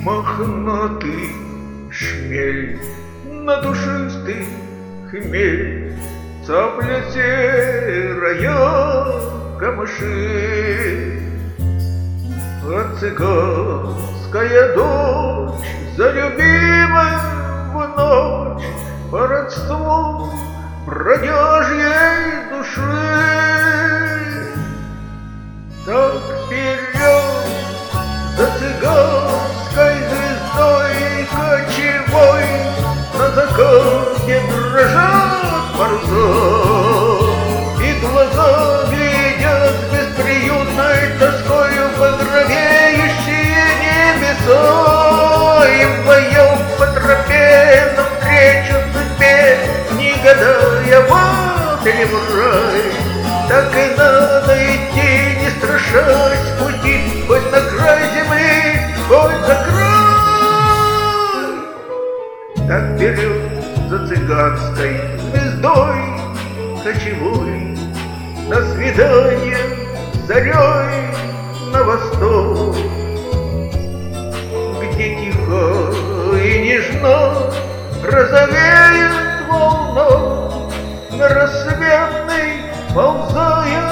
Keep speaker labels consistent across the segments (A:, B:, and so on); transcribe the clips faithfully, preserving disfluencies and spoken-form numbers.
A: мохнатый шмель, на душистый хмель, цапля серая камыши. А цыганская дочь за любимым в ночь по родству бродяжьей души. Так вперед за цыганской звездой кочевой, на закате дрожат паруса, и глаза глядят с бесприютной тоскою багровеющие небеса, и вдвоем по тропе навстречу судьбе, не гадая, в ад или в рай. Так и надо идти, не страшась пути, хоть на край земли, хоть за край. Так вперед за цыганской звездой кочевой, на свидание зарей на восток, где тихо и нежно розовеет волна, на рассветный ползая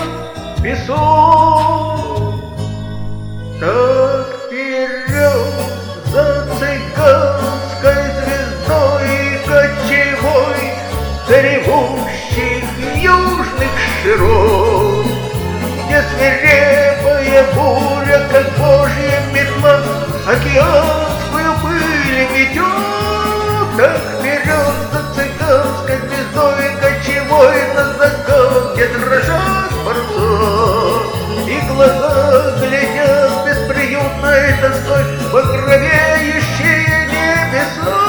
A: песок. Так вперед за цыганской звездой кочевой, до ревущих южных широт, где свирепая буря, как божья метла, океанскую пыль метет. Так вперед за цыганской звездой кочевой, на закат, где дрожат паруса, и глаза глядят с бесприютной тоской багровеющие небеса.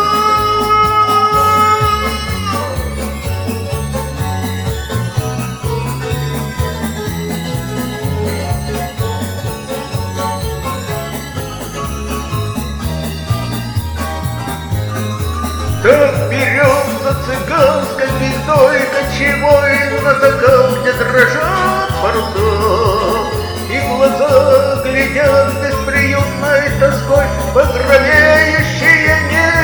A: Так вперед за цыганской звездой кочевой, на закат, где дрожат паруса, и глаза глядят с бесприютной тоской багровеющие небеса.